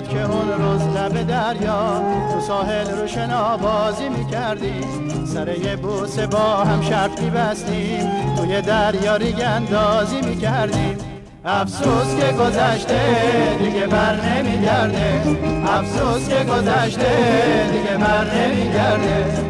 میاد که اون روز لب دریا تو ساحل رو شنا بازی میکردیم، سر یه بوسه با هم شرط میبستیم، توی دریا ریگ اندازی میکردیم. افسوس که گذشته دیگه بر نمیگرده، افسوس که گذشته دیگه بر نمیگرده.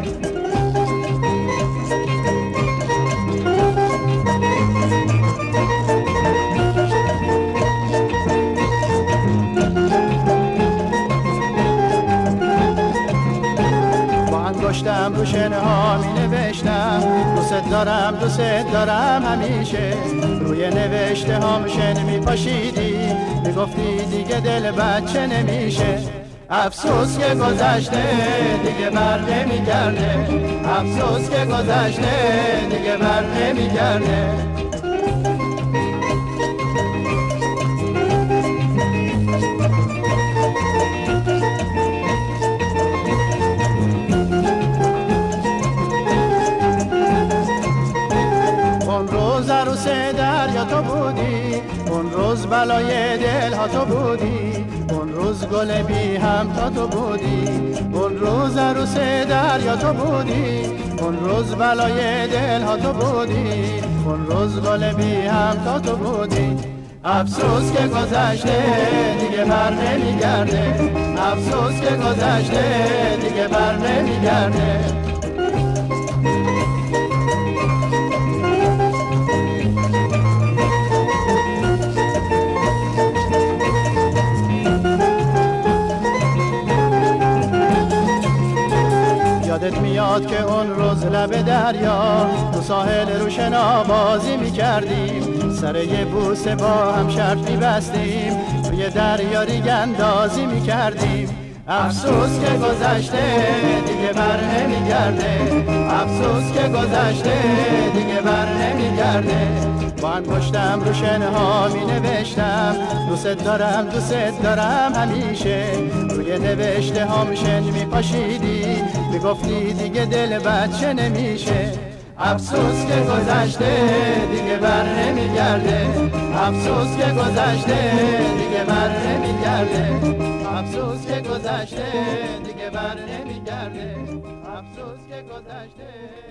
انگشتم رو شنه ها می نوشتم دوست دارم دوست دارم همیشه، روی نوشته هام شن می پاشیدی می گفتی دیگه دل بچه نمیشه. افسوس که گذشته دیگه بر نمیگرده، افسوس که گذشته دیگه بر نمیگرده. عروس دریا تو بودی، اون روز بلای دل ها تو بودی، اون روز گل بی هم تا تو بودی، اون روز عروس دریا تو بودی، اون روز بلای دل ها تو بودی، اون روز گل بی هم تا تو بودی. افسوس که گذشته دیگه بر نمیگرده، افسوس که گذشته دیگه بر نمیگرده. یادت میاد که اون روز لب دریا تو ساحل رو شنا بازی میکردیم، سر یه بوسه با هم شرط میبستیم، توی دریا ریگ اندازی میکردیم. افسوس که گذشته دیگه بر نمیگرده، افسوس که گذشته دیگه بر نمیگرده. با انگشتم رو شنه ها می نوشتم دوست دارم دوست دارم همیشه، روی نوشته هام شن می پاشیدی می گفتی دیگه دل بچه نمیشه. افسوس که گذشته دیگه بر نمیگرده، افسوس که گذشته دیگه بر نمیگرده، افسوس که گذشته دیگه بر نمیگرده، افسوس که گذشته.